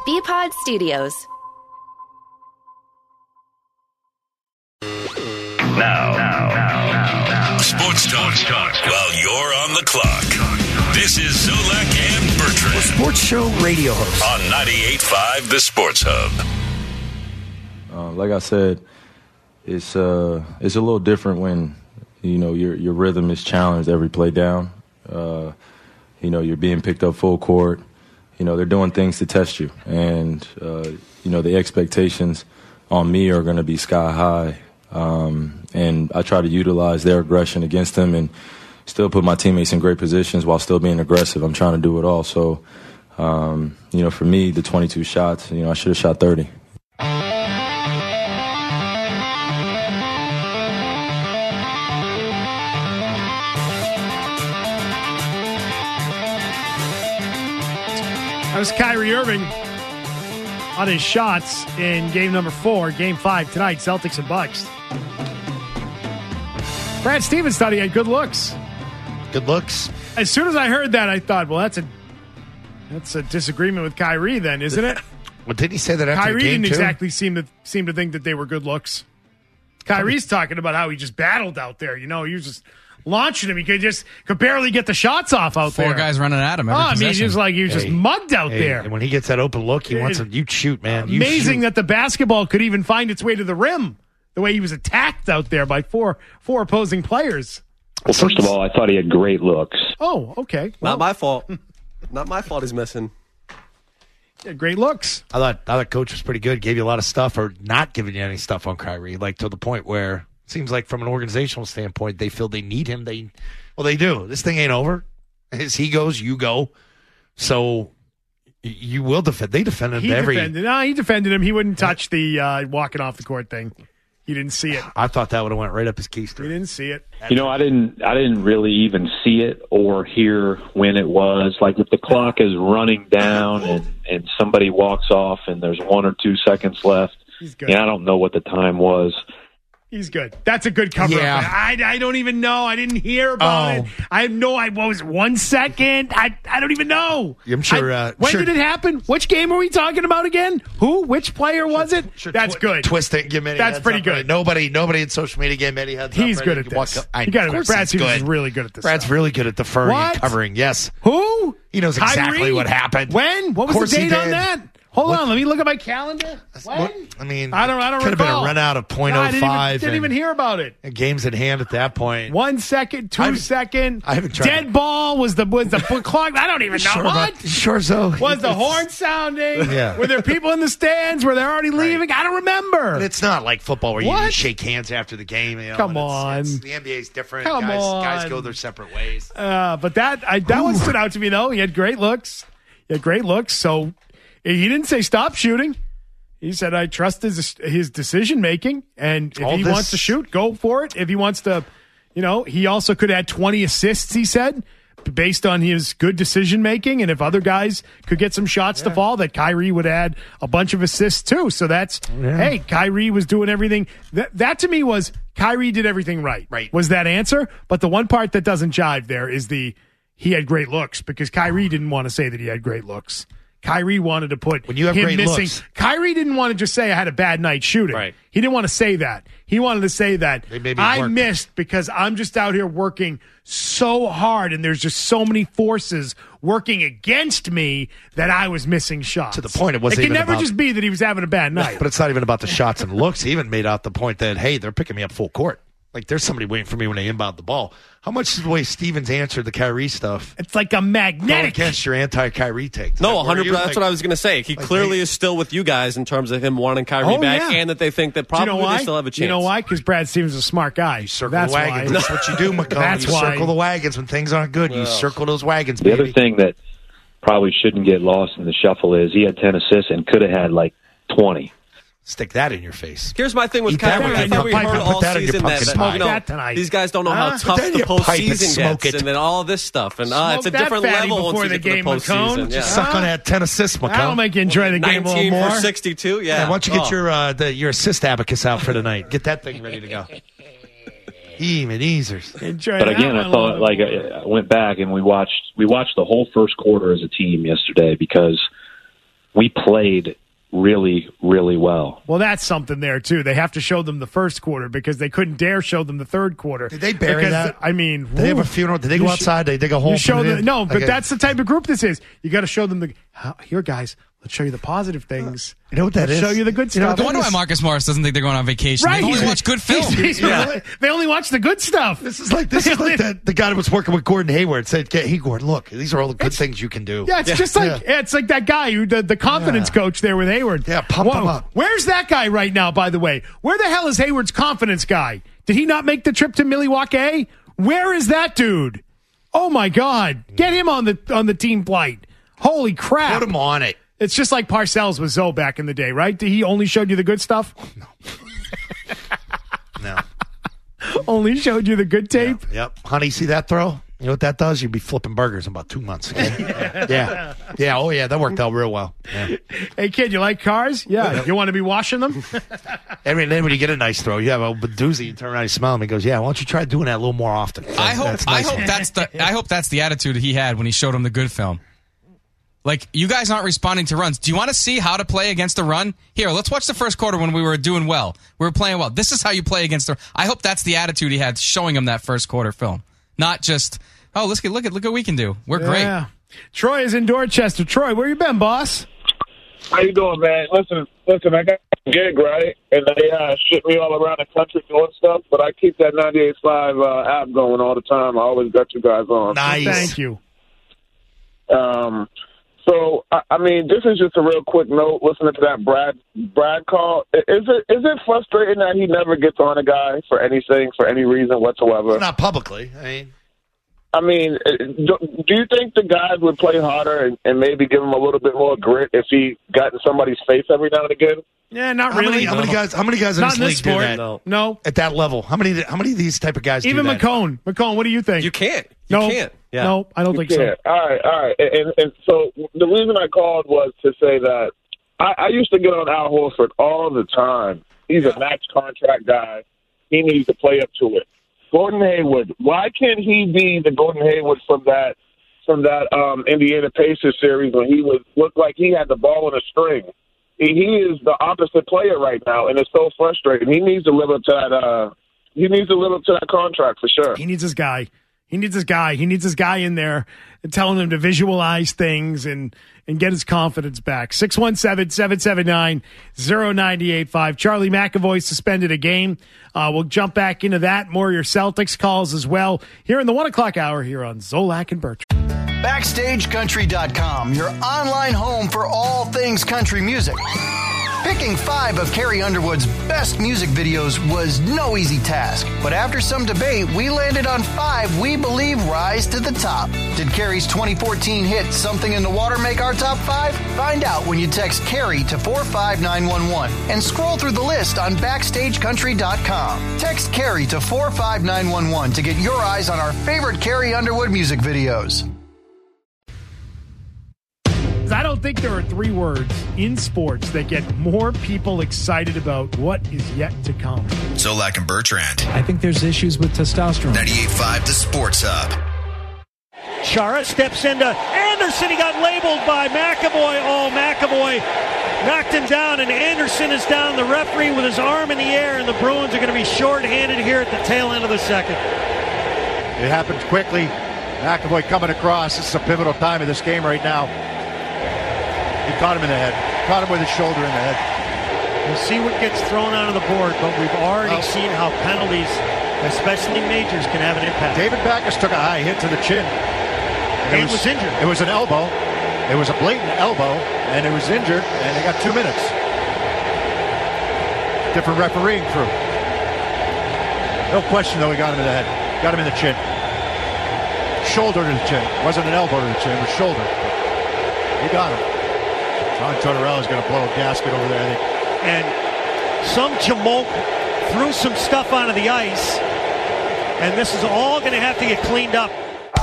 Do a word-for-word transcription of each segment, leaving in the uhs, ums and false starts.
B-Pod Studios. Now, now, now, now, now. Sports talk, talk while you're on the clock. This is Zolak and Bertrand. A sports show radio host. On ninety-eight point five The Sports Hub. Uh, like I said, it's uh, it's a little different when, you know, your your rhythm is challenged every play down. Uh, you know, you're being picked up full court. You know, they're doing things to test you. And, uh, you know, the expectations on me are going to be sky high. Um, and I try to utilize their aggression against them and still put my teammates in great positions while still being aggressive. I'm trying to do it all. So, um, you know, for me, the twenty-two shots, you know, I should have shot thirty. That was Kyrie Irving on his shots in game number four, game five tonight, Celtics and Bucks. Brad Stevens thought he had good looks. Good looks. As soon as I heard that, I thought, well, that's a that's a disagreement with Kyrie then, isn't it? Well, didn't he say that after Kyrie the game, didn't too? exactly seem to seem to think that they were good looks. Kyrie's talking about how he just battled out there. You know, he was just launching him. He could just could barely get the shots off out Four there. Four guys running at him every Oh, I mean, possession. he was like he was Hey, just mugged out hey, there. And when he gets that open look, he wants to, you shoot, man. You Amazing shoot. that the basketball could even find its way to the rim. The way he was attacked out there by four four opposing players. Well, first of all, I thought he had great looks. Oh, okay. Well, Not my fault. Not my fault he's missing. yeah, great looks. I thought, I thought Coach was pretty good. Gave you a lot of stuff or not giving you any stuff on Kyrie, like to the point where it seems like from an organizational standpoint, they feel they need him. They, well, they do. This thing ain't over. As he goes, you go. So y- you will defend. They defended He him every. defended. No, he defended him. He wouldn't touch the uh, walking off the court thing. He didn't see it. I thought that would have went right up his He keister. didn't see it. You know, I didn't I didn't really even see it or hear when it was. Like if the clock is running down and, and somebody walks off and there's one or two seconds left, He's good. yeah, I don't know what the time was. He's good. That's a good cover Yeah. up. I, I don't even know. I didn't hear about Oh. it. I have no idea. What was it, one second? I I don't even know. I'm sure, I- uh, when sure- did it happen? Which game are we talking about again? Who? Which player was it? Sure, That's twi- good. Twist didn't give him any That's heads pretty up, good. right? Nobody, nobody in social media gave him any heads He's up. good right? at You walk this. up- I, You got of to course Brad he's Stevens good. is really good at this. Brad's stuff. really good at deferring What? and covering. Yes. Who? He knows exactly Kyrie? what happened. When? What was Of course the he date on did. that? Hold What- on, let me look at my calendar. When? What- I mean, I don't. I don't could have been recall. a run out of point No, I oh didn't even- five. Didn't even hear about it. and games in hand at that point. One second, two I've- second. I haven't tried Dead to- ball was the was the clock. I don't even know Sure what. about- sure, so Was the it's- horn sounding? Yeah. Were there people in the stands? Were they already leaving? I don't remember. But it's not like football where you What? just shake hands after the game. You know, Come and it's- on. it's- the N B A is different. Come guys, on. guys go their separate ways. Uh, but that I, that one stood out to me though. He had great looks. He had great looks. So he didn't say stop shooting. He said I trust his his decision making, and if All he this- wants to shoot, go for it. If he wants to, you know, he also could add twenty assists. He said, based on his good decision making, and if other guys could get some shots to fall, that Kyrie would add a bunch of assists too. So that's hey, Kyrie was doing everything. That that to me was Kyrie did everything right. Right. Was that answer? But the one part that doesn't jive there is the he had great looks, because Kyrie didn't want to say that he had great looks. Kyrie wanted to put When you have him great missing. looks- Kyrie didn't want to just say I had a bad night shooting. Right. He didn't want to say that. He wanted to say that They maybe I worked. missed because I'm just out here working so hard, and there's just so many forces working against me that I was missing shots. To the point, it wasn't It can even never about- just be that he was having a bad night. But it's not even about the shots and looks. He even made out the point that, hey, they're picking me up full court. Like, there's somebody waiting for me when they inbound the ball. How much is the way Stevens answered the Kyrie stuff? It's like a Go magnetic. against your anti-Kyrie take. Does No, that one hundred worry you? percent. That's Like- what I was going to say. He like clearly they- is still with you guys in terms of him wanting Kyrie Oh, back, yeah. and that they think that Do you probably know why? they still have a chance. You know why? Because Brad Stevens is a smart guy. You circle That's the wagons. why. That's what you do, McCollum. That's you why. circle the wagons when things aren't good. You Well. circle those wagons, The baby. other thing that probably shouldn't get lost in the shuffle is he had ten assists and could have had like twenty. Stick that in your face. Here's my thing with Eat that Kyrie. with I your think we pumpkin- heard put all that in your season that, pumpkin that pie. you know, That tonight. these guys don't know how Huh? tough Put that in the your pipe and postseason smoke gets, it. and then all this stuff, and uh, it's a Smoke that different fatty level once before you the get to the game, McCone. postseason. Yeah. Just Suck on that ten assists, McCollum. That'll make you enjoy the game a little nineteen more. for sixty-two. Yeah. Yeah, why don't you get Oh. your uh, the, your assist abacus out for tonight? Get that thing ready to go. Even easier. Enjoy But that again, one I a thought little like more. I I went back and we watched we watched the whole first quarter as a team yesterday because we played really, really well. Well, that's something there, too. They have to show them the first quarter because they couldn't dare show them the third quarter. Did they bury because, that? I mean, Did they have a funeral? Did they go outside? Did they dig a hole? You show put it them, in? no, but Okay. that's the type of group this is. You got to show them the, how, here, guys, let's show you the positive things. You know what that let's is? show you the good You know stuff. what I wonder why Marcus Morris doesn't think they're going on vacation. Right. They only He's- watch good film. he's- he's really- they only watch the good stuff. This is like this is like the, the guy that was working with Gordon Hayward said, "Hey, Gordon, look, these are all the good things you can do." Yeah, it's just like Yeah. it's like that guy who the, the confidence Yeah. coach there with Hayward. Yeah, pump Whoa, him up. Where's that guy right now? By the way, where the hell is Hayward's confidence guy? Did he not make the trip to Milwaukee? Where is that dude? Oh my God, get him on the on the team flight. Holy crap! Put him on it. It's just like Parcells with Zoe back in the day, right? He only showed you the good stuff. No. Only showed you the good tape. Yep. Honey, see that throw? You know what that does? You'd be flipping burgers in about two months. Okay? yeah. Yeah. Oh, yeah. That worked out real well. Yeah. Hey, kid, you like cars? Yeah. You want to be washing them? Every then when you get a nice throw, you have a doozy. You turn around, you smell him. He goes, "Yeah, why don't you try doing that a little more often?" So I hope that's I nice. hope that's the I hope that's the attitude he had when he showed him the good film. Like, you guys aren't responding to runs. Do you want to see how to play against a run? Here, let's watch the first quarter when we were doing well. We were playing well. This is how you play against the. I hope that's the attitude he had showing him that first quarter film, not just, oh, let's get look at look what we can do. We're great. Yeah. Troy is in Dorchester. Troy, where you been, boss? How you doing, man? Listen, listen, I got a gig, right? And they uh, ship me all around the country doing stuff, but I keep that ninety-eight point five uh, app going all the time. I always got you guys on. Nice. Thank you. Um, so, I, I mean, this is just a real quick note, listening to that Brad Brad call. Is it is it frustrating that he never gets on a guy for anything, for any reason whatsoever? Not publicly. I mean, I mean, do, do you think the guys would play harder and, and maybe give him a little bit more grit if he got in somebody's face every now and again? Yeah, not how really. many how many guys how many guys in Not this in league this do sport. that? No. No. At that level, how many how many of these type of guys Even do that? McCone. McCone, what do you think? You can't. You no. can't. Yeah. No, I don't think so. Yeah. All right, all right. And, and so the reason I called was to say that I, I used to get on Al Horford all the time. He's a max contract guy. He needs to play up to it. Gordon Hayward. Why can't he be the Gordon Hayward from that from that um, Indiana Pacers series when he was looked like he had the ball on a string? He, he is the opposite player right now, and it's so frustrating. He needs to live up to that. Uh, he needs to live up to that contract for sure. He needs his guy. He needs his guy. He needs his guy in there and telling him to visualize things and, and get his confidence back. six one seven, seven seven nine, zero nine eight five. Charlie McAvoy suspended a game. Uh, we'll jump back into that. More of your Celtics calls as well here in the one o'clock hour here on Zolak and Bertrand. Backstage Country dot com, your online home for all things country music. Picking five of Carrie Underwood's best music videos was no easy task, but after some debate, we landed on five we believe rise to the top. Did Carrie's twenty fourteen hit Something in the Water make our top five? Find out when you text Carrie to four five nine one one and scroll through the list on Backstage Country dot com. Text Carrie to four five nine one one to get your eyes on our favorite Carrie Underwood music videos. I don't think there are three words in sports that get more people excited about what is yet to come. Zolak and Bertrand. I think there's issues with testosterone. ninety-eight point five The Sports Hub. Chara steps into Anderson. He got labeled by McAvoy. Oh, McAvoy knocked him down, and Anderson is down. The referee with his arm in the air, and the Bruins are going to be shorthanded here at the tail end of the second. It happens quickly. McAvoy coming across. This is a pivotal time of this game right now. He caught him in the head. Caught him with his shoulder in the head. We'll see what gets thrown onto the board, but we've already well, seen how penalties, especially majors, can have an impact. David Backus took a high hit to the chin. It was, was injured. It was an elbow. It was a blatant elbow, and it was injured, and they got two minutes. Different refereeing crew. No question, though, he got him in the head. Got him in the chin. Shoulder to the chin. It wasn't an elbow to the chin, it was shoulder. He got him. John Tortorella's going to blow a gasket over there, I think. And some Jamoke threw some stuff onto the ice, and this is all going to have to get cleaned up.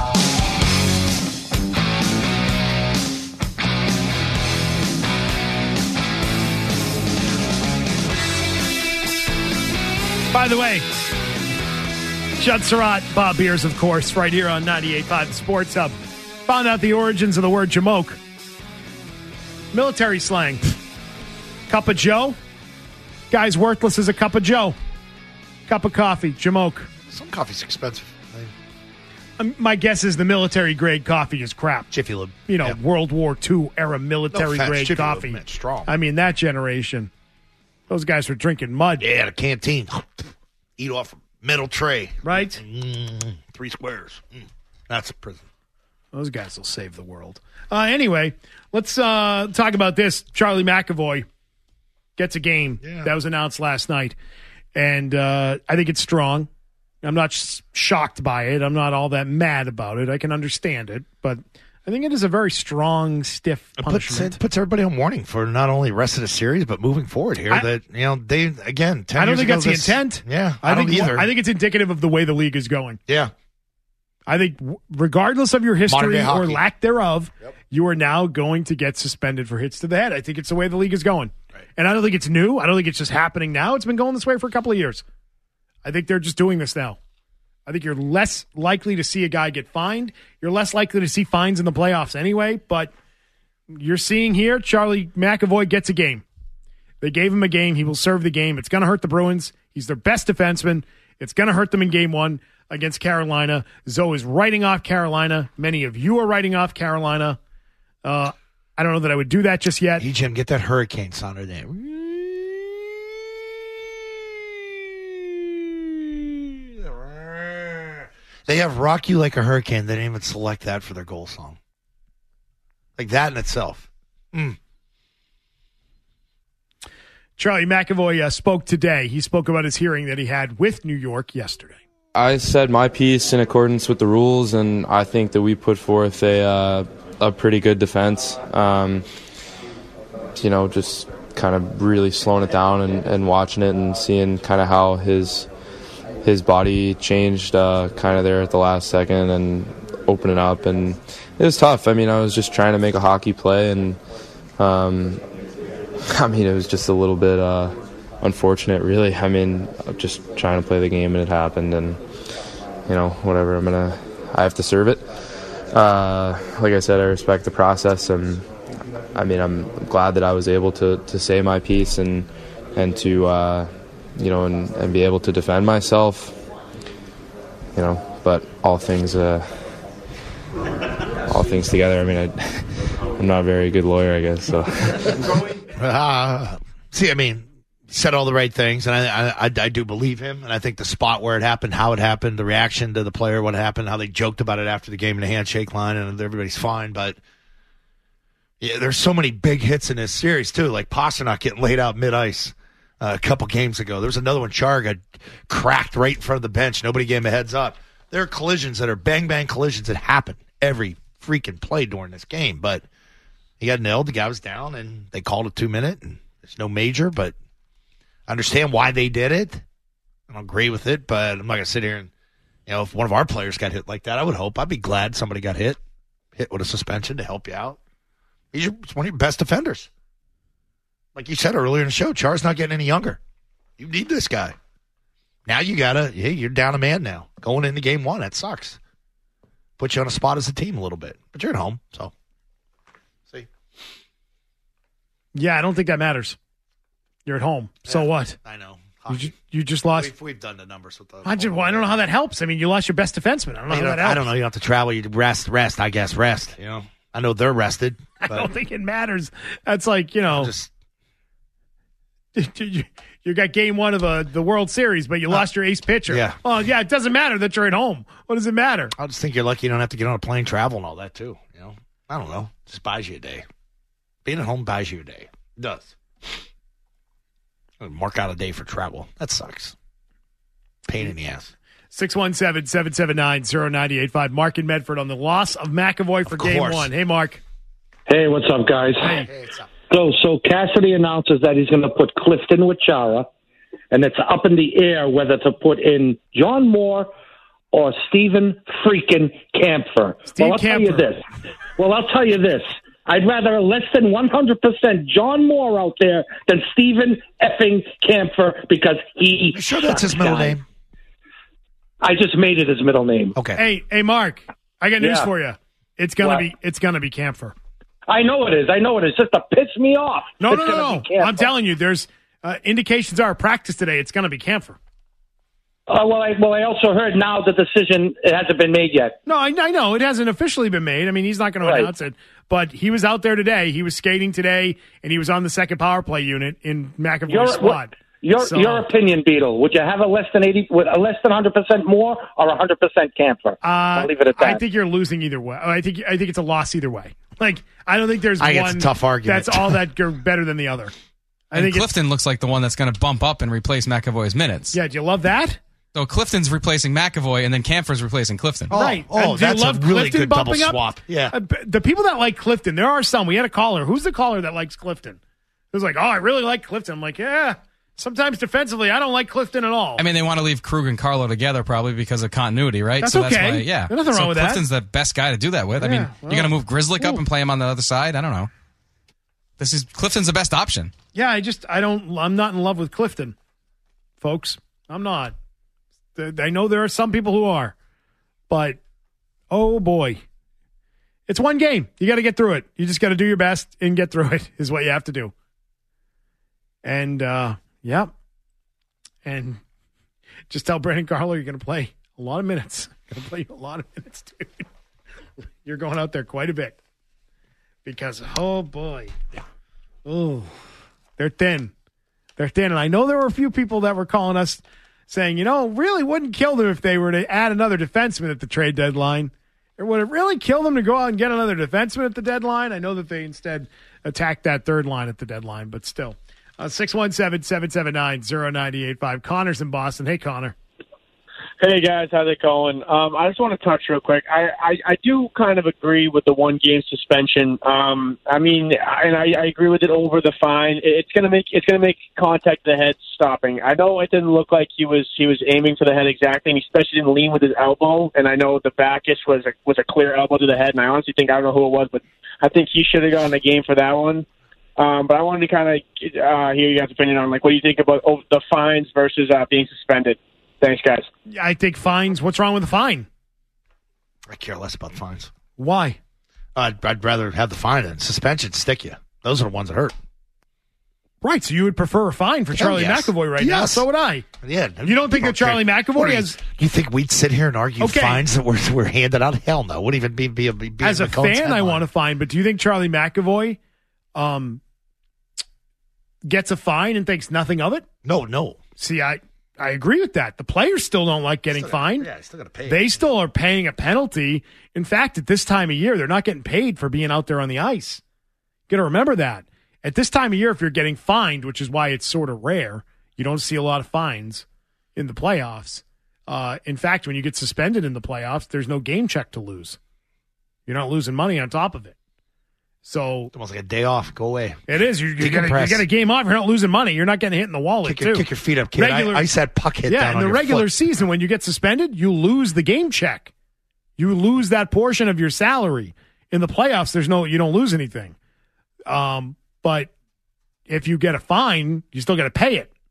By the way, Judd Surratt, Bob Beers, of course, right here on ninety-eight point five The Sports Hub. Found out the origins of the word Jamoke. Military slang. Cup of Joe. Guy's worthless as a cup of Joe. Cup of coffee. Jamoke. Some coffee's expensive. Um, my guess is the military grade coffee is crap. Jiffy Lube. You know, Yeah. World War Two era military No offense, grade Jiffy Lube, coffee. man, strong. I mean, that generation. Those guys were drinking mud. Yeah, the canteen. Eat off a metal tray. Right? Mm, three squares. Mm, that's a prison. Those guys will save the world. Uh, anyway, let's uh, talk about this. Charlie McAvoy gets a game. Yeah. That was announced last night. And uh, I think it's strong. I'm not sh- shocked by it. I'm not all that mad about it. I can understand it. But I think it is a very strong, stiff It punishment. puts, it puts everybody on warning for not only rest of the series, but moving forward here. I- that, you know, they, again, ten I don't years think ago, that's the this- intent. Yeah, I, I, don't think, either. I think it's indicative of the way the league is going. Yeah. I think w- regardless of your Modern history day or hockey. lack thereof, you are now going to get suspended for hits to the head. I think it's the way the league is going. Right. And I don't think it's new. I don't think it's just happening now. It's been going this way for a couple of years. I think they're just doing this now. I think you're less likely to see a guy get fined. You're less likely to see fines in the playoffs anyway, but you're seeing here Charlie McAvoy gets a game. They gave him a game. He will serve the game. It's going to hurt the Bruins. He's their best defenseman. It's going to hurt them in game one against Carolina. Zoe is writing off Carolina. Many of you are writing off Carolina. Uh, I don't know that I would do that just yet. Hey, Jim, get that hurricane sounder there. They have Rock You Like a Hurricane. They didn't even select that for their goal song. Like that in itself. Mm. Charlie McAvoy uh, spoke today. He spoke about his hearing that he had with New York yesterday. I said my piece in accordance with the rules, and I think that we put forth a uh, a pretty good defense. Um, you know, just kind of really slowing it down and, and watching it and seeing kind of how his his body changed uh, kind of there at the last second and opening up. And it was tough. I mean, I was just trying to make a hockey play, and um, I mean, it was just a little bit uh, unfortunate, really. I mean, just trying to play the game, and it happened, and, you know, whatever, I'm going to, I have to serve it. Uh, like I said, I respect the process, and, I mean, I'm glad that I was able to, to say my piece and, and to, uh, you know, and, and be able to defend myself, you know, but all things, uh, all things together, I mean, I, I'm not a very good lawyer, I guess, so. Uh, see, I mean, he said all the right things, and I, I, I do believe him. And I think the spot where it happened, how it happened, the reaction to the player, what happened, how they joked about it after the game in the handshake line, and everybody's fine. But yeah, there's so many big hits in this series too, like Pasternak getting laid out mid ice uh, a couple games ago. There was another one, Char got cracked right in front of the bench. Nobody gave him a heads up. There are collisions that are bang bang collisions that happen every freaking play during this game, but. He got nailed. The guy was down, and they called it two minute. And there's no major, but I understand why they did it. I don't agree with it, but I'm not gonna sit here and, you know, if one of our players got hit like that, I would hope. I'd be glad somebody got hit, hit with a suspension to help you out. He's your, one of your best defenders. Like you said earlier in the show, Char's not getting any younger. You need this guy. Now you gotta. Hey, you're down a man now going into game one. That sucks. Put you on a spot as a team a little bit, but you're at home, so. Yeah, I don't think that matters. You're at home. So Yeah, what? I know. You, ju- you just lost. We've, we've done the numbers with those. I, just, well, I don't know how that helps. I mean, you lost your best defenseman. I don't know You how know, that helps. I don't know. You don't have to travel. You rest, rest. I guess rest. You know, I know they're rested. I But don't think it matters. That's like, you know, just you, you got game one of the, the World Series, but you lost your ace pitcher. yeah. Oh, yeah, it doesn't matter that you're at home. What does it matter? I just think you're lucky you don't have to get on a plane, travel, and all that too. You know, I don't know. Just buys you a day. Being at home buys you a day. It does. Mark out a day for travel. That sucks. Pain in the ass. six one seven, seven seven nine, zero nine eight five. Mark in Medford on the loss of McAvoy for Of game course. one. Hey, Mark. Hey, what's up, guys? Hey. So, so Cassidy announces that he's going to put Clifton with Chara, and it's up in the air whether to put in John Moore or Stephen freaking Kampfer. Steve well, I'll tell you Kampfer. this. Well, I'll tell you this. I'd rather less than one hundred percent John Moore out there than Stephen effing Kampfer because he. You sure that's his middle guy. name? I just made it his middle name. Okay. Hey, hey, Mark. I got news Yeah. for you. It's gonna What? be it's gonna be Kampfer. I know it is. I know it is. Just to piss me off. No, It's no, no, gonna no. be Camphor. I'm telling you, there's uh, indications are practice today. It's going to be Camphor. Uh, well, I, well, I also heard now the decision it hasn't been made yet. No, I, I know it hasn't officially been made. I mean, he's not going to Right. announce it, but he was out there today. He was skating today, and he was on the second power play unit in McAvoy's Your, squad. your, So- your opinion, Beetle. Would you have a less than eighty, with a less than one hundred percent more, or one hundred percent Camphor? Uh, I'll leave it at that. I think you're losing either way. I think I think it's a loss either way. Like I don't think there's I think one it's a tough argument. that's all that good- better than the other. I and think it's, Clifton looks like the one that's going to bump up and replace McAvoy's minutes. yeah. Do you love that? So Clifton's replacing McAvoy, and then Camphor's replacing Clifton. Right. Oh, And do you that's a love really Clifton good double bumping up? swap. Yeah. Uh, b- the people that like Clifton, there are some. We had a caller. Who's the caller that likes Clifton? Who's like, oh, I really like Clifton. I'm like, yeah. Sometimes defensively, I don't like Clifton at all. I mean, they want to leave Krug and Carlo together probably because of continuity, right? That's so okay. that's why, yeah. There's nothing so wrong with that. Clifton's the best guy to do that with. I Yeah, mean, well, you're going to move Grizzlick up ooh. and play him on the other side? I don't know. This is Clifton's the best option. Yeah, I just I don't I'm not in love with Clifton, folks. I'm not. Th- I know there are some people who are, but oh boy, it's one game. You got to get through it. You just got to do your best and get through it. Is what you have to do. And uh, yeah, and just tell Brandon Carlo you're going to play a lot of minutes. Going to play a lot of minutes, dude. You're going out there quite a bit because oh boy. Oh, they're thin. They're thin. And I know there were a few people that were calling us saying, you know, really wouldn't kill them if they were to add another defenseman at the trade deadline. Or would it really kill them to go out and get another defenseman at the deadline? I know that they instead attacked that third line at the deadline, but still. Uh, six one seven, seven seven nine, zero nine eight five. Connor's in Boston. Hey, Connor. Hey guys, how's it going? Um, I just want to touch real quick. I, I, I do kind of agree with the one game suspension. Um, I mean, and I, I agree with it over the fine. It's gonna make it's gonna make contact to the head stopping. I know it didn't look like he was he was aiming for the head exactly, and he especially didn't lean with his elbow. And I know the backish was a, was a clear elbow to the head. And I honestly think I don't know who it was, but I think he should have gotten a game for that one. Um, but I wanted to kind of uh, hear you guys' opinion on like what do you think about oh, the fines versus uh, being suspended. Thanks, guys. I think fines. What's wrong with the fine? I care less about fines. Why? I'd, I'd rather have the fine than suspension stick you. Those are the ones that hurt. Right, so you would prefer a fine for Hell Charlie yes. McAvoy right now. Yes. So would I. Yeah. You don't think that Charlie What McAvoy do you- has... You think we'd sit here and argue Okay. fines that were, were handed out? Hell no. Wouldn't even be, be, be, be As a in McCone's fan, I headline. want a fine, but do you think Charlie McAvoy um, gets a fine and thinks nothing of it? No, no. See, I, I agree with that. The players still don't like getting Still gotta- fined. yeah, still gotta pay. They still are paying a penalty. In fact, at this time of year, they're not getting paid for being out there on the ice. You got to remember that. At this time of year, if you're getting fined, which is why it's sort of rare, you don't see a lot of fines in the playoffs. Uh, in fact, when you get suspended in the playoffs, there's no game check to lose. You're not losing money on top of it. So It's almost like a day off. Go away. it is. You, you, get a, you Decompress. get a game off. You're not losing money. You're not getting hit in the wallet, Kick your, too. kick your feet up, kid. I, I said puck hit Yeah, down in on the your regular foot. season, when you get suspended, you lose the game check. You lose that portion of your salary. In the playoffs, there's no, you don't lose anything. Um, but if you get a fine, you still got to pay it.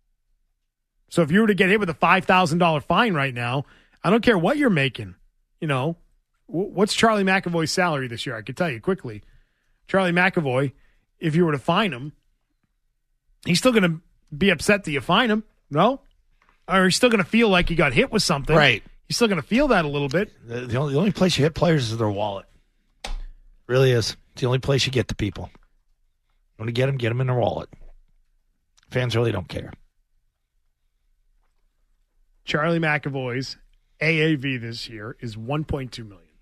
So if you were to get hit with a five thousand dollars fine right now, I don't care what you're making. You know, wh- what's Charlie McAvoy's salary this year? I can tell you quickly. Charlie McAvoy, if you were to fine him, he's still going to be upset that you fine him, no? Or he's still going to feel like he got hit with something. Right. He's still going to feel that a little bit. The, the, only, the only place you hit players is their wallet. Really is. It's the only place you get the people. You want to get them, get them in their wallet. Fans really don't care. Charlie McAvoy's A A V this year is one point two million dollars.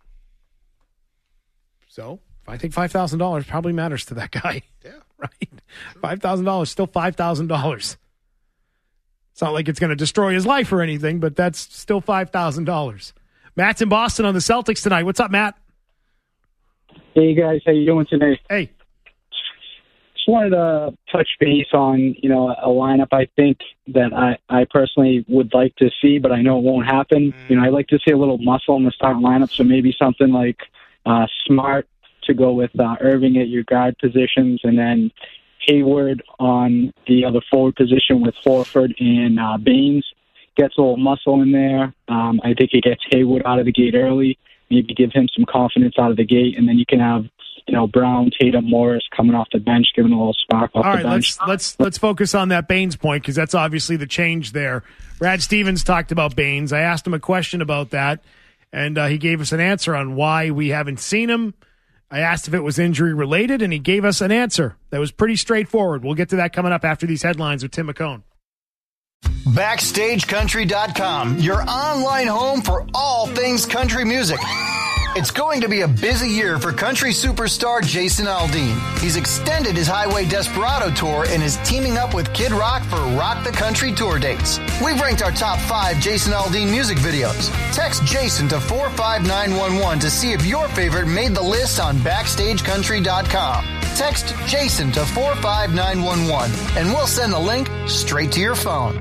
So, I think five thousand dollars probably matters to that guy. Yeah. Right? five thousand dollars, still five thousand dollars. It's not like it's going to destroy his life or anything, but that's still five thousand dollars. Matt's in Boston on the Celtics tonight. What's up, Matt? Hey, guys. How you doing today? Hey. Just wanted to touch base on, you know, a lineup I think that I, I personally would like to see, but I know it won't happen. You know, I'd like to see a little muscle in the starting lineup, so maybe something like uh, Smart to go with uh, Irving at your guard positions, and then Hayward on the other forward position with Horford and uh, Baines. Gets a little muscle in there. Um, I think it gets Hayward out of the gate early. Maybe give him some confidence out of the gate, and then you can have you know, Brown, Tatum, Morris coming off the bench, giving a little spark off All the right, bench. let's let's let's focus on that Baines point because that's obviously the change there. Brad Stevens talked about Baines. I asked him a question about that, and uh, he gave us an answer on why we haven't seen him. I asked if it was injury related, and he gave us an answer that was pretty straightforward. We'll get to that coming up after these headlines with Tim McCone. Backstage Country dot com, your online home for all things country music. It's going to be a busy year for country superstar Jason Aldean. He's extended his Highway Desperado tour and is teaming up with Kid Rock for Rock the Country tour dates. We've ranked our top five Jason Aldean music videos. Text Jason to four five nine one one to see if your favorite made the list on Backstage Country dot com. Text Jason to four five nine one one and we'll send the link straight to your phone.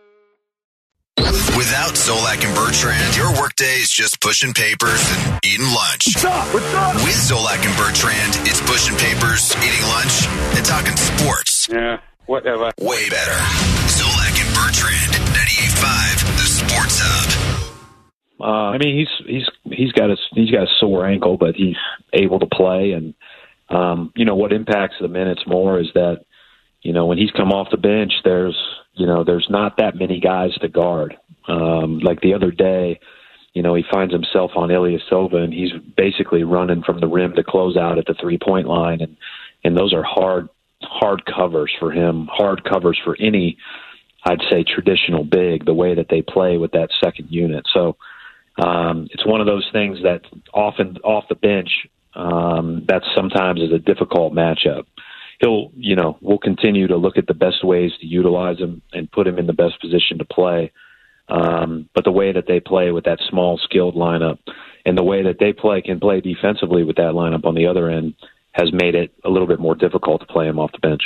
Without Zolak and Bertrand, your workday is just pushing papers and eating lunch. What's up? What's up? With Zolak and Bertrand, it's pushing papers, eating lunch, and talking sports. Yeah, whatever. Way better. Zolak and Bertrand, ninety-eight point five, the Sports Hub. Uh, I mean, he's he's he's got a he's got a sore ankle, but he's able to play. And um, you know what impacts the minutes more is that you know when he's come off the bench, there's you know there's not that many guys to guard. Um, like the other day, you know he finds himself on Ilyasova, and he's basically running from the rim to close out at the three point line, and and those are hard hard covers for him, hard covers for any, I'd say, traditional big. The way that they play with that second unit, so. Um, it's one of those things that often off the bench, um, that sometimes is a difficult matchup. He'll, you know, we'll continue to look at the best ways to utilize him and put him in the best position to play. Um, but the way that they play with that small, skilled lineup and the way that they play can play defensively with that lineup on the other end has made it a little bit more difficult to play him off the bench.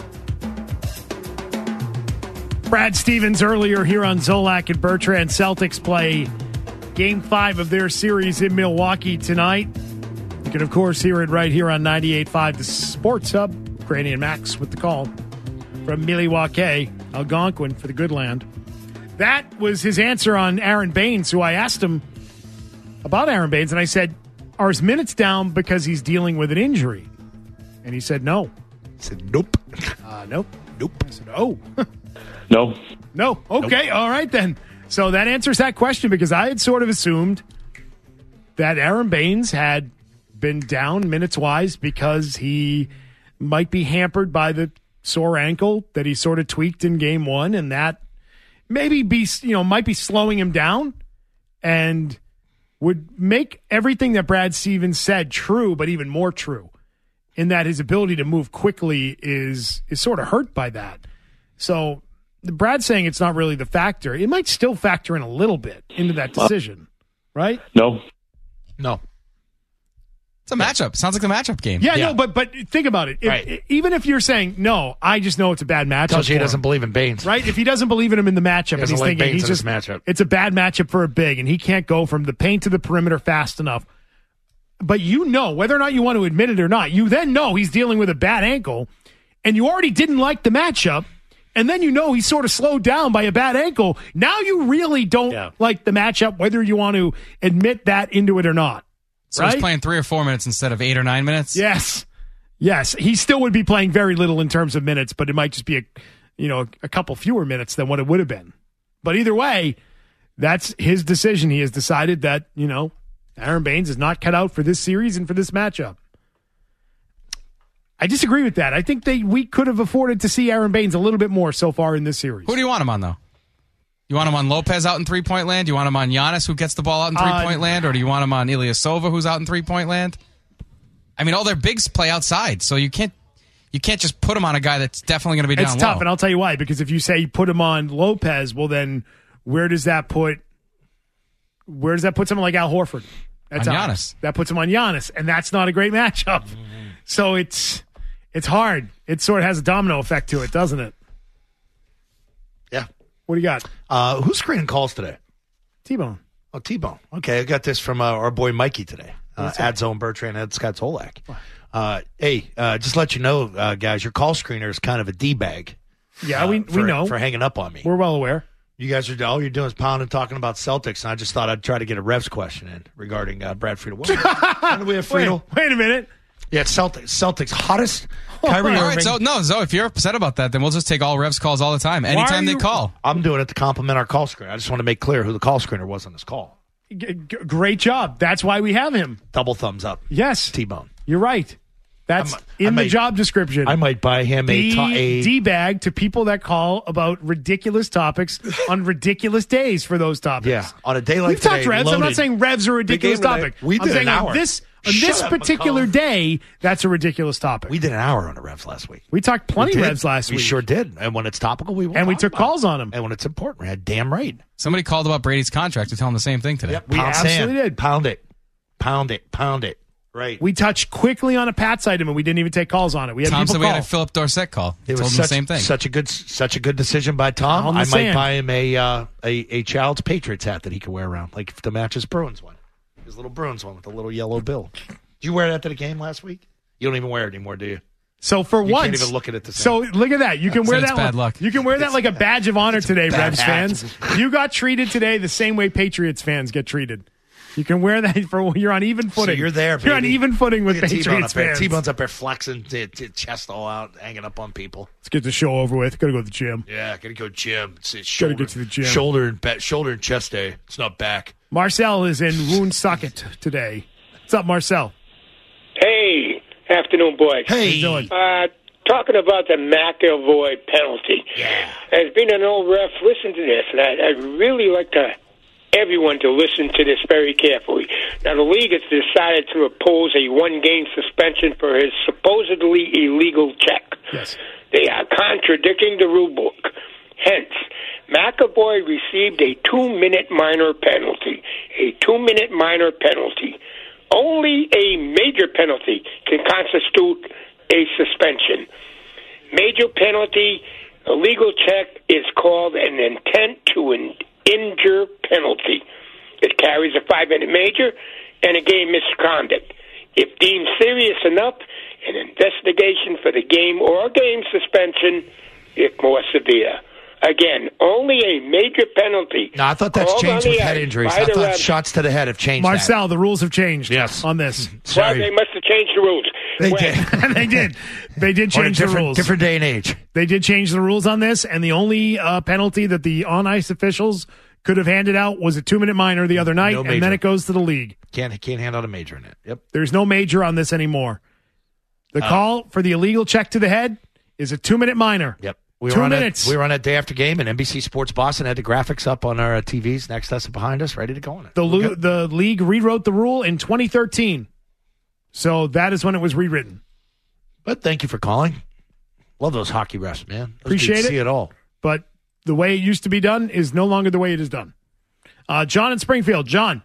Brad Stevens earlier here on Zolak and Bertrand. Celtics play Game five of their series in Milwaukee tonight. You can, of course, hear it right here on ninety-eight point five, the Sports Hub. Granny and Max with the call from Milwaukee, Algonquin for the good land. That was his answer on Aaron Baines, who I asked him about Aaron Baines, and I said, are his minutes down because he's dealing with an injury? And he said no. He said nope. Uh, nope. Nope. I said, oh. No. No. Okay, nope. All right then. So that answers that question because I had sort of assumed that Aaron Baines had been down minutes-wise because he might be hampered by the sore ankle that he sort of tweaked in game one, and that maybe be you know might be slowing him down and would make everything that Brad Stevens said true, but even more true, in that his ability to move quickly is is sort of hurt by that. So Brad saying it's not really the factor. It might still factor in a little bit into that decision, right? No. No. It's a matchup. Sounds like the matchup game. Yeah, yeah. no, but but think about it. If, right. Even if you're saying, no, I just know it's a bad matchup. Tells you he for doesn't him, believe in Baines. right? If he doesn't believe in him in the matchup, He and he's doesn't like thinking Baines he's in this just matchup. it's a bad matchup for a big, and he can't go from the paint to the perimeter fast enough. But you know, whether or not you want to admit it or not, you then know he's dealing with a bad ankle, and you already didn't like the matchup. And then you know he's sort of slowed down by a bad ankle. Now you really don't Yeah. like the matchup, whether you want to admit that into it or not. So right? he's playing three or four minutes instead of eight or nine minutes? Yes. Yes. He still would be playing very little in terms of minutes, but it might just be a you know, a couple fewer minutes than what it would have been. But either way, that's his decision. He has decided that, you know, Aaron Baines is not cut out for this series and for this matchup. I disagree with that. I think they we could have afforded to see Aaron Baines a little bit more so far in this series. Who do you want him on, though? You want him on Lopez out in three-point land? Do you want him on Giannis, who gets the ball out in three-point uh, land? Or do you want him on Ilyasova, who's out in three-point land? I mean, all their bigs play outside, so you can't you can't just put him on a guy that's definitely going to be down It's tough, low. and I'll tell you why. Because if you say put him on Lopez, well, then where does that put where does that put someone like Al Horford? That's on out. Giannis. That puts him on Giannis, and that's not a great matchup. Mm-hmm. So it's it's hard. It sort of has a domino effect to it, doesn't it? Yeah. What do you got? Uh, who's screening calls today? T-Bone. Oh, T-Bone. Okay, I got this from uh, our boy Mikey today. Uh, at Zone Bertrand and Scott Zolak. Uh, hey, uh, just let you know, uh, guys, your call screener is kind of a D-bag. Yeah, uh, we for, we know. For hanging up on me. We're well aware. You guys are, all you're doing is pounding, talking about Celtics, and I just thought I'd try to get a Revs question in regarding uh, Brad Friedel. When, when do we have Friedel? Wait, wait a minute. Yeah, it's Celtics. Celtics hottest. Kyrie All Irving. right, so no, Zoe, if you're upset about that, then we'll just take all Revs calls all the time, anytime they you- call. I'm doing it to compliment our call screener. I just want to make clear who the call screener was on this call. G- g- great job. That's why we have him. Double thumbs up. Yes. T-Bone. You're right. That's I'm- in I the might- job description. I might buy him a, to- a D-bag to people that call about ridiculous topics on ridiculous days for those topics. Yeah, on a day like We've talked today, Revs. I'm not loaded. saying Revs are a ridiculous Big game topic. tonight. We I'm did saying an on hour. this on Shut this up, particular McCall. day, that's a ridiculous topic. We did an hour on the Revs last week. We talked plenty We did. Revs last we week. We sure did. And when it's topical, we will And we talk took about calls it. on him. And when it's important, we had damn right. Somebody called about Brady's contract to tell him the same thing today. Yep, We pound absolutely sand. did. Pound it. Pound it. Pound it. Right. We touched quickly on a Pats item and we didn't even take calls on it. We had Tom people said we call. had a Philip Dorsett call. It Told was him such, the same thing. Such a good, such a good decision by Tom. On the I might sand. buy him a, uh, a a Child's Patriots hat that he can wear around, like the matches Bruins one, his little Bruins one with the little yellow bill. Did you wear that to the game last week? You don't even wear it anymore, do you? So for You once, can't even look at it the so same. look at that. You can wear It's that. bad like, luck. You can wear that like a badge of honor today, bad Revs hat. fans. You got treated today the same way Patriots fans get treated. You can wear that for you're on even So footing. you're there, You're on baby. even footing with Look at T-Bone Patriots up there. fans. T-Bone's up there flexing, t- t- chest all out, hanging up on people. Let's get the show over with. Got to go to the gym. Yeah, gotta go gym. It's, it's Gotta shoulder, get to the gym. Shoulder and ba- shoulder and chest day. It's not back. Marcel is in Woonsocket today. What's up, Marcel? Hey, afternoon, boys. How you doing? Uh, talking about the McAvoy penalty. Yeah. As being an old ref, listen to this, and I, I'd really like to everyone to listen to this very carefully. Now, the league has decided to oppose a one-game suspension for his supposedly illegal check. Yes. They are contradicting the rule book. Hence, McAvoy received a two-minute minor penalty. A two-minute minor penalty. Only a major penalty can constitute a suspension. Major penalty, illegal check, is called an intent to in- injure penalty. It carries a five-minute major and a game misconduct. If deemed serious enough, an investigation for the game or game suspension, if more severe. Again, only a major penalty. No, I thought that's called changed on with the head ice injuries. by I the thought ref. shots to the head have changed. Marcel, the rules have changed Yes. on this. Well, Sorry. they must have changed the rules. They When- did. they did. They did On a change the different, rules. different day and age. They did change the rules on this, and the only uh, penalty that the on-ice officials could have handed out was a two-minute minor the other night, No and major. then it goes to the league. Can't can't hand out a major in it. Yep. There's no major on this anymore. The Uh, call for the illegal check to the head is a two-minute minor. Yep. We Two were on minutes. It, we were on it day after game, and N B C Sports Boston had the graphics up on our uh, T Vs next to us and behind us, ready to go on it. The, We're lu- good. the league rewrote the rule in twenty thirteen. So that is when it was rewritten. But thank you for calling. Love those hockey refs, man. Those Appreciate dudes it. See it all. But the way it used to be done is no longer the way it is done. Uh, John in Springfield. John.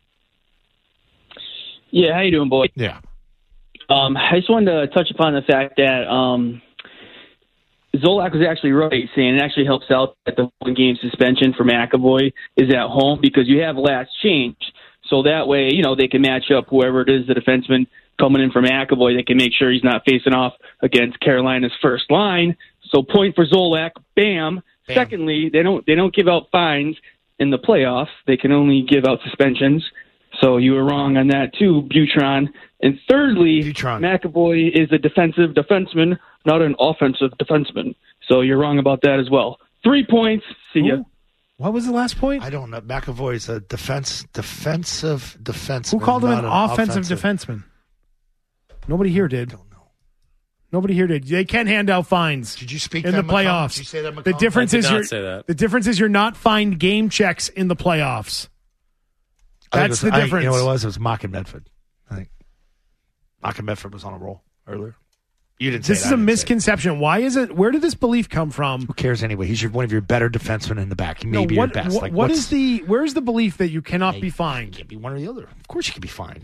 Yeah, how you doing, boy? Yeah. Um, I just wanted to touch upon the fact that um, Zolak was actually right, saying it actually helps out that the one-game suspension for McAvoy is at home because you have last change. So that way, you know, they can match up whoever it is, the defenseman coming in for McAvoy. They can make sure he's not facing off against Carolina's first line. So point for Zolak, bam. Bam. Secondly, they don't they don't give out fines in the playoffs. They can only give out suspensions. So you were wrong on that too, Butron. And thirdly, Butron. McAvoy is a defensive defenseman, not an offensive defenseman. So you're wrong about that as well. Three points. See ya. What was the last point? I don't know. McAvoy is a defense, defensive defenseman. Who called him an not offensive, defenseman? Nobody here did. Nobody here did. They can hand out fines. Did you speak in that, the McCollum? playoffs? Did you say that, the McCollum? difference I did is not you're say that. the difference is you're not fined game checks in the playoffs. I think it That's was- the I- difference. You know what it was? It was Mock and Medford. I think Mock and Medford was on a roll earlier. You didn't say This that. is a I didn't say it. misconception. Why is it? Where did this belief come from? Who cares anyway? He's your, one of your better defensemen in the back. He may No, be what, your best. what- like, what what's- is the? Where's the belief that you cannot Hey, be fined? Can't be one or the other. Of course you can be fined.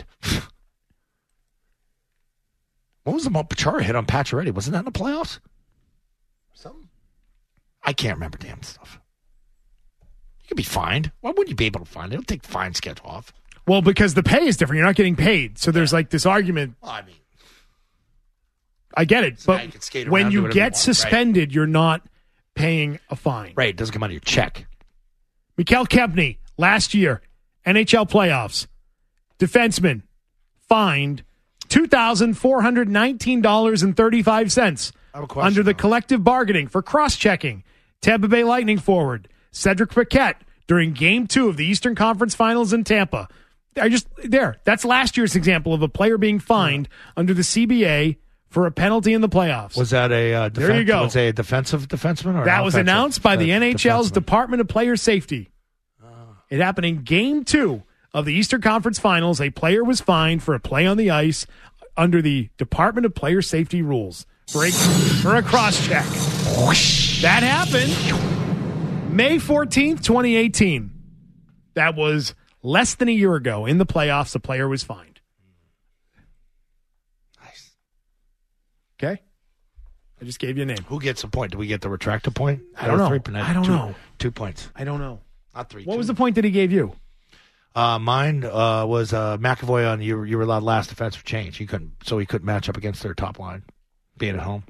What was the Mo Pachara hit on Pacioretty? Wasn't that in the playoffs? Something. I can't remember damn stuff. You could be fined. Why wouldn't you be able to find? They don't take fine schedule off. Well, because the pay is different. You're not getting paid. So there's like this argument. Well, I mean, I get it, So now but you can skate when around, do you whatever you get want, right. suspended, you're not paying a fine. right. It doesn't come out of your check. Mikhail Kempny, last year, N H L playoffs, defenseman, fined two thousand four hundred nineteen dollars and thirty-five cents under the collective bargaining for cross-checking Tampa Bay Lightning forward Cedric Paquette during Game two of the Eastern Conference Finals in Tampa. I just there. That's last year's example of a player being fined under the C B A for a penalty in the playoffs. Was that a uh, there? You go. Was a defensive defenseman? Or that was announced by the N H L's defenseman? Department of Player Safety. It happened in Game Two of the Eastern Conference Finals. A player was fined for a play on the ice under the Department of Player Safety rules for a, for a cross-check. That happened May fourteenth, twenty eighteen. That was less than a year ago. In the playoffs, a player was fined. Nice. Okay? I just gave you a name. Who gets a point? Do we get the retractor point? I don't know. Three, I don't two, know. Two points. I don't know. Not three. What two. was the point that he gave you? Uh, mine uh, was uh, McAvoy on you. You were allowed last defensive change. He couldn't, so he couldn't match up against their top line, being at home.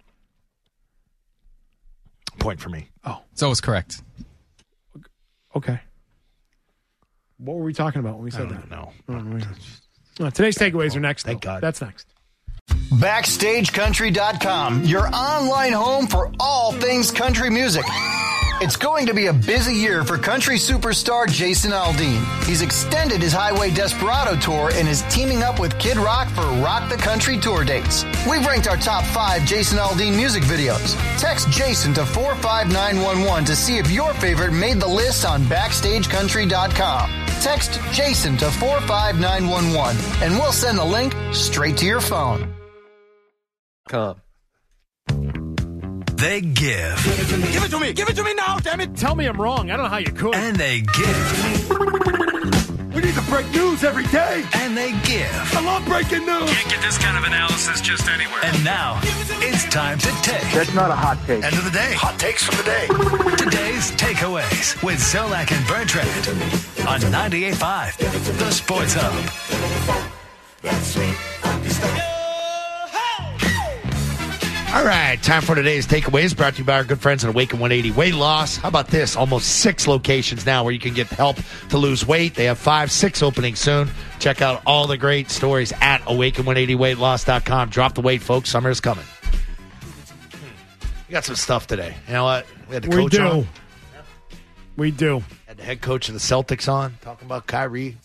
Point for me. Oh, so it was correct. Okay. What were we talking about when we said I that? don't Oh, know. oh, today's takeaways are next. Thank though. God. That's next. Backstage Country dot com, your online home for all things country music. It's going to be a busy year for country superstar Jason Aldean. He's extended his Highway Desperado tour and is teaming up with Kid Rock for Rock the Country tour dates. We've ranked our top five Jason Aldean music videos. Text Jason to four five nine one one to see if your favorite made the list on Backstage Country dot com. Text Jason to four five nine one one and we'll send the link straight to your phone. Come. They give. Give it to me. Give it to me. Give it to me now, damn it. Tell me I'm wrong. I don't know how you could. And they give. We need to break news every day. And they give. I love breaking news. Can't get this kind of analysis just anywhere. And now, it's time to take. That's not a hot take. End of the day. Hot takes from the day. Today's takeaways with Zolak and Bertrand on ninety-eight point five, The Sports Hub. All right, time for today's takeaways, brought to you by our good friends at Awaken one eighty Weight Loss. How about this? Almost six locations now where you can get help to lose weight. They have five, six openings soon. Check out all the great stories at awaken one eighty weight loss dot com. Drop the weight, folks. Summer is coming. We got some stuff today. You know what? We had the We coach do. on. We do. Had the head coach of the Celtics on, talking about Kyrie.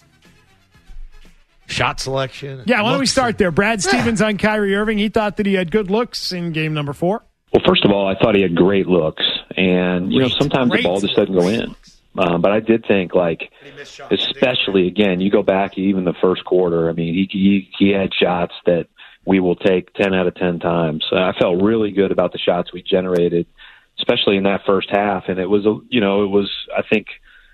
Shot selection. Yeah, why don't we looks start and- there? Brad Stevens on Kyrie Irving. He thought that he had good looks in game number four. Well, first of all, I thought he had great looks, and you know Great, sometimes great the ball just doesn't go in. Um, but I did think, like, especially again, you go back even the first quarter. I mean, he he, he had shots that we will take ten out of ten times. Uh, I felt really good about the shots we generated, especially in that first half. And it was, a you know, it was I think.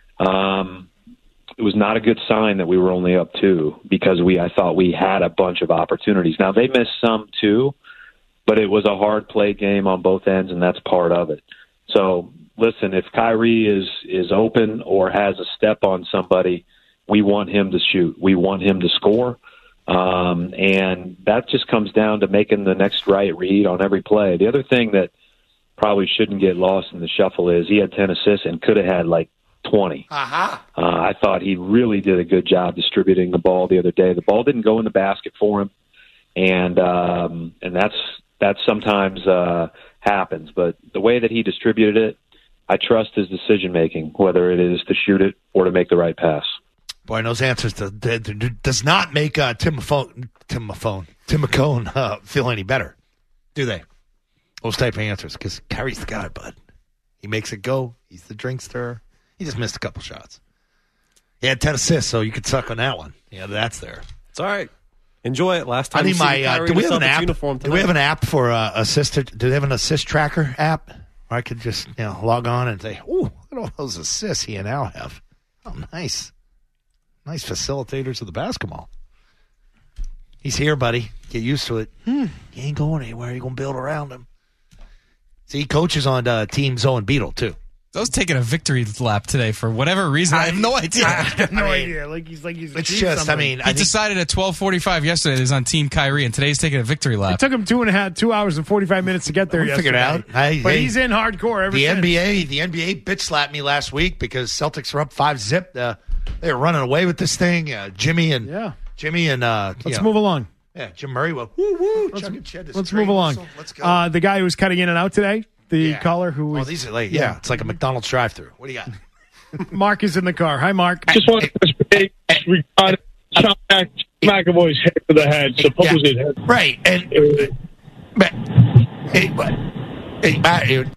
Um, It was not a good sign that we were only up two because we I thought we had a bunch of opportunities. Now, they missed some too, but it was a hard play game on both ends, and that's part of it. So, listen, if Kyrie is, is open or has a step on somebody, we want him to shoot. We want him to score. Um, and that just comes down to making the next right read on every play. The other thing that probably shouldn't get lost in the shuffle is he had ten assists and could have had like twenty. Uh-huh. Uh, I thought he really did a good job distributing the ball the other day. The ball didn't go in the basket for him, and um, and that's that sometimes uh, happens. But the way that he distributed it, I trust his decision making, whether it is to shoot it or to make the right pass. Boy, and those answers to, to, to, does not make uh, Tim Mafone, Tim Mafone, Tim McCone uh, feel any better, do they? Those type of answers, because Kyrie's the guy, bud. He makes it go. He's the drink stirrer. He just missed a couple shots. He had ten assists, so you could suck on that one. Yeah, that's there. It's all right. Enjoy it. Last time I need you see my. Uh, Kyrie do we in have a an Celtics app? uniform Do we have tonight. an app for uh, assist? Do they have an assist tracker app where I could just you know log on and say, "Ooh, look at all those assists he and Al have." Oh, nice, nice facilitators of the basketball. He's here, buddy. Get used to it. Hmm. He ain't going anywhere. You're gonna build around him. See, he coaches on uh, Team Zoe and Beetle too. I was taking a victory lap today for whatever reason. I, I have no idea. I have no idea. Like he's like he's. It's achieved just, something. I mean, He I think, decided at twelve forty-five yesterday that he's on Team Kyrie, and today's taking a victory It lap. took him two and a half, two hours and forty five minutes to get there. We figured yesterday. it out. I- but hey, he's in hardcore ever the since. N B A, the N B A bitch slapped me last week because Celtics were up five zip. Uh, they were running away with this thing. Uh, Jimmy and Yeah. Jimmy and uh, Let's you know, move along. Yeah, Jim Murray will. Woo woo. Let's, chugging Chet is let's great move along. whistle. Let's go. Uh, the guy who was cutting in and out today, the Yeah. caller who was. Oh, these are late. Yeah. yeah, it's like a McDonald's drive-through. What do you got? Mark is in the car. Hi, Mark. Just want to say, regarding Sean Mac- McAvoy's head to the head, supposed Yeah. head. Right. And but, hey, what? Hey, Matt, dude.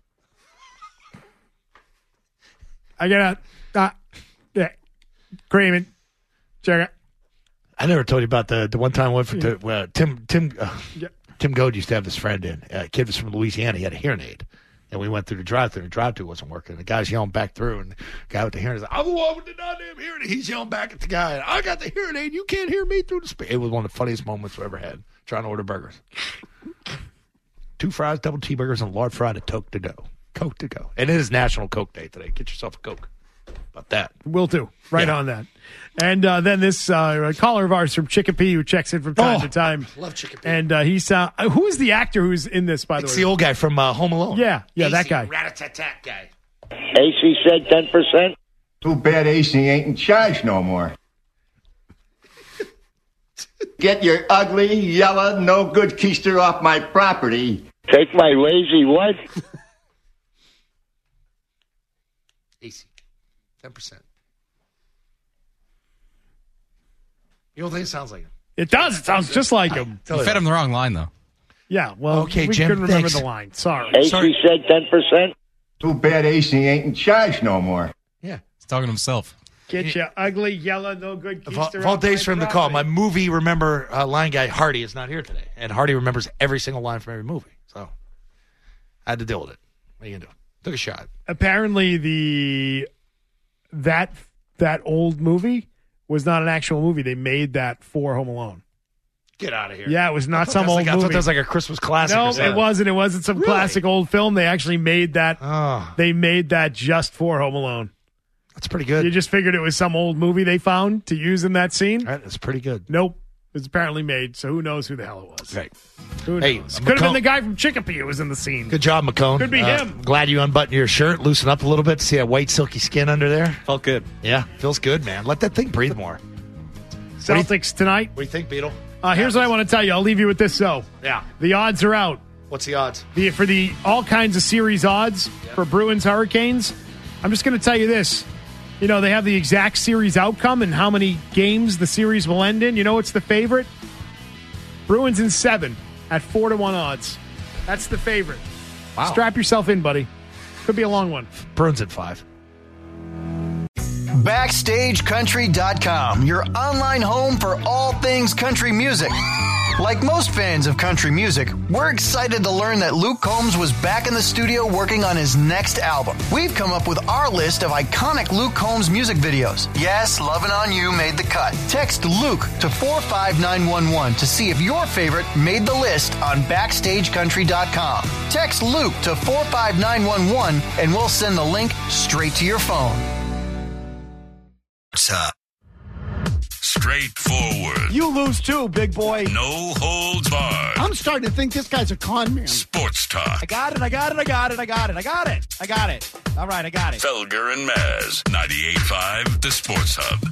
I gotta. Uh, yeah. Kramer. Check it. I never told you about the the one time I went for to, uh, Tim Tim uh, Yeah. Tim Goad used to have this friend in. Uh, kid was from Louisiana. He had a hearing aid, and we went through the drive-through. And the drive-through wasn't working. The guy's yelling back through, and the guy with the hearing aid is like, "I'm the one with the goddamn hearing aid." He's yelling back at the guy, "I got the hearing aid. You can't hear me through the speaker." It was one of the funniest moments we ever had trying to order burgers. Two fries, double cheeseburgers, and a large fry to Coke to go. Coke to go. And it is National Coke Day today. Get yourself a Coke. About that. Will do. Right Yeah. on that. And uh, then this uh, caller of ours from Chicopee who checks in from time Oh, to time. Love Chicopee. And uh, he's uh, who is the actor who's in this? By the It's way, the old guy from uh, Home Alone. Yeah, yeah, that guy. Rat-a-tat-tat guy. A C said ten percent. Too bad A C ain't in charge no more. Get your ugly, yellow, no good keister off my property. Take my lazy what? A C. ten percent. You don't think it sounds like him? It does. It sounds just like him. You fed him the wrong line, though. Yeah, well, Okay, we Jim, couldn't remember thanks. the line. Sorry. A C said ten percent. Too bad A C ain't in charge no more. Yeah. He's talking to himself. Get your ugly, yellow, no good Of all, keister of all off days my for him to call, my property. movie remember uh, line guy Hardy is not here today, and Hardy remembers every single line from every movie. So I had to deal with it. What are you gonna do? Took a shot. Apparently, the that that old movie was not an actual movie. They made that for Home Alone. Get out of here. Yeah, it was I not thought some that was old like, I movie. thought that was like a Christmas classic. No, or something. it wasn't. It wasn't some Really? classic old film. They actually made that. Oh, They made that just for Home Alone. that's pretty good. You just figured it was some old movie they found to use in that scene. All right, that's pretty good. Nope. It was apparently made, so who knows who the hell it was. Right. Who Hey, knows? Could have McComb- been the guy from Chicopee who was in the scene. Good job, McCone. Could be Uh, him. Glad you unbuttoned your shirt, loosen up a little bit. See that white silky skin under there? Felt good. Yeah, feels good, man. Let that thing breathe more. Celtics tonight. What do you think, Beetle? Uh, here's what I want to tell you. I'll leave you with this, though. Yeah. The odds are out. What's the odds? The, for the all kinds of series odds for Bruins Hurricanes, I'm just going to tell you this. You know, they have the exact series outcome and how many games the series will end in. You know what's the favorite? Bruins in seven at four to one odds. That's the favorite. Wow. Strap yourself in, buddy. Could be a long one. Bruins at five. Backstage Country dot com, your online home for all things country music. Like most fans of country music, we're excited to learn that Luke Combs was back in the studio working on his next album. We've come up with our list of iconic Luke Combs music videos. Yes, Lovin' On You made the cut. Text Luke to four five nine one one to see if your favorite made the list on Backstage Country dot com. Text Luke to four five nine one one and we'll send the link straight to your phone. Straightforward. You lose too, big boy. No holds barred. I'm starting to think this guy's a con man. Sports talk. I got it, I got it, I got it, I got it, I got it, I got it. All right, I got it. Felger and Maz, ninety-eight point five, The Sports Hub.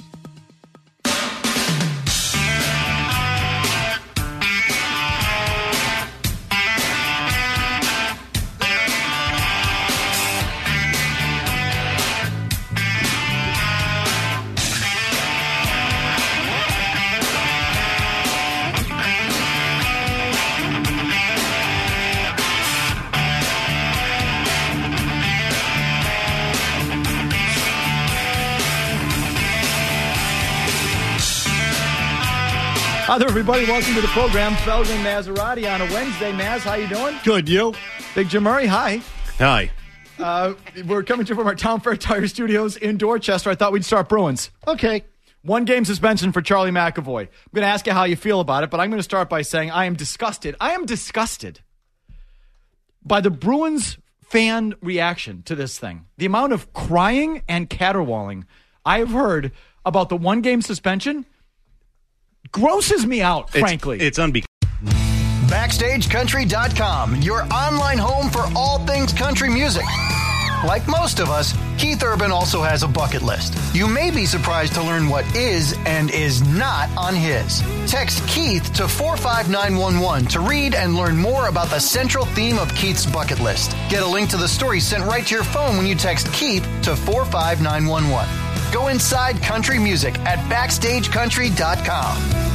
Hi there, everybody. Welcome to the program. Felger and Maserati on a Wednesday. Maz, how you doing? Good, you? Big Jim Murray, hi. Hi. Uh, we're coming to you from our Town Fair Tire Studios in Dorchester. I thought we'd start Bruins. Okay. One game suspension for Charlie McAvoy. I'm going to ask you how you feel about it, but I'm going to start by saying I am disgusted. I am disgusted by the Bruins fan reaction to this thing. The amount of crying and caterwauling I have heard about the one game suspension grosses me out, frankly. It's, it's unbecoming. Backstage Country dot com, your online home for all things country music. Like most of us, Keith Urban also has a bucket list. You may be surprised to learn what is and is not on his. Text Keith to four five nine one one to read and learn more about the central theme of Keith's bucket list. Get a link to the story sent right to your phone when you text Keith to four five nine one one. Go inside country music at backstage country dot com.